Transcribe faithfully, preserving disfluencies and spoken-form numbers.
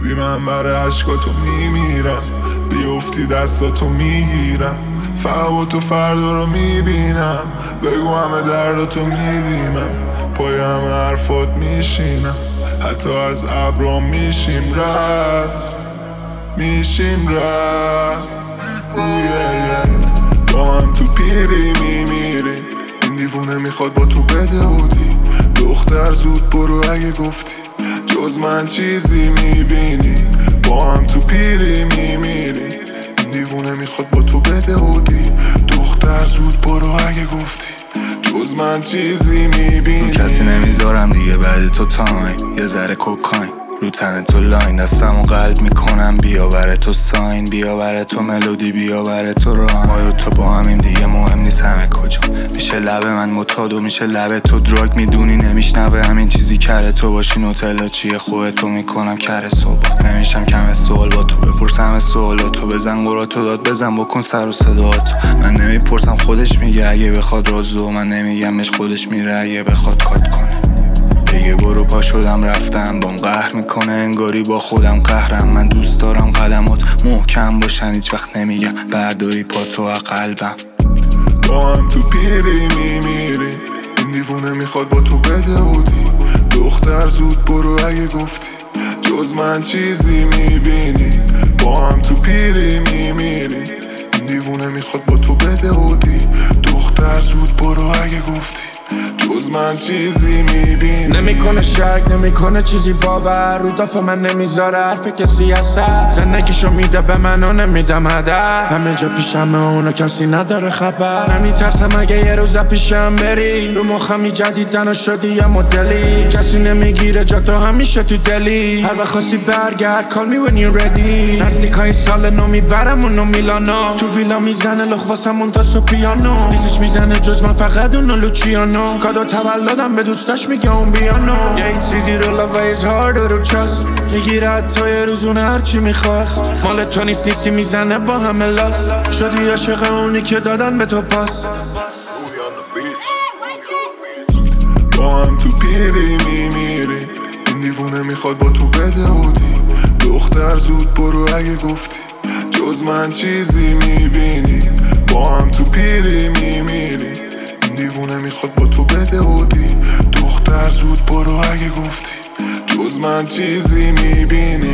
بیبی من برای عشقاتو میمیرم، بیفتی دستاتو میگیرم، فقط با تو فردا رو میبینم. بگو همه درداتو میدیمم، پای همه حرفات میشینم، حتی از ابرام میشیم رد میشیم رد با هم تو پیری میمیریم. این دیوونه میخواد با تو بده بودی، دختر زود برو اگه گفتی جز من چیزی میبینی. با هم تو پیری میمیریم. این دیوونه میخواد با تو بده بودی، دختر زود برو اگه گفتی جز من چیزی میبینی. کسی نمیذارم دیگه بعد تو تایم، یه ذره کوکاین رو تن تو لاین، دستم و قلب میکنم بیا بره تو ساین، بیا بره تو ملودی، بیا بره تو راه. ما و تو با همیم دیگه مهم نیست همه کجا، میشه لب من متادو میشه لب تو دراگ، میدونی نمیشنوه همین چیزی کره تو باشی نوتلا چیه خوه تو میکنم کره صبح. نمیشم کم سوال با تو بپرسم سوالاتو، بزن قراتو داد بزن بکن سر و صداتو. من نمیپرسم خودش میگه اگه بخواد رازو، من نمیگمش خودش میره اگه بخواد کات کنه. دیگه برو پا شدم رفتم بام قهر میکنه انگاری با خودم قهرم. من دوست دارم قدمات محکم باشن هیچ وقت نمیگم برداری پا تو از قلبم. با هم تو پیری میمیری. این دیوونه میخواد با تو بده بودی، دختر زود برو اگه گفتی جز من چیزی میبینی. با هم تو پیری میمیری. این دیوونه میخواد با تو بده بودی، دختر زود برو اگه گفتی جز من چیزی میبینی. نمیکنه شک نمیکنه چیزی باور، رو دفع من نمیذاره حرف کسی هست. زندگیشو میده به من و نمیدم هدر، همه جا پیشمه اونو کسی نداره خبر. نمیترسم اگه یه روز پیشم بری، رو مخمی جدیدن و شدی یه مدلی. کسی نمیگیره جا تو همیشه تو دلی، هر وقت خواستی برگرد call me when you're ready. نزدیکای سال نو میبرم اونو میلانو، تو ویلا میزنه لخ واسمون تا سو پیانو. دیسش میزنه جز من فقط اونو لوچیانو، کادو تولدم به دوستاش میگه اون بیانو. یه ایت چیزی رو love is harder to trust، میگیره حتی یه روزونه هرچی میخواست. مال تو نیست نیستی میزنه با همه لاس، شدی عاشق اونی که دادن به تو پاس. با هم تو پیری میمیری. این دیوونه میخواد با تو بده بودی، دختر زود برو اگه گفتی جز من چیزی میبینی. با هم تو پیری میمیری. این دیوونه میخواد با تو بده بودی، دختر زود برو اگه گفتی جز من چیزی میبینی.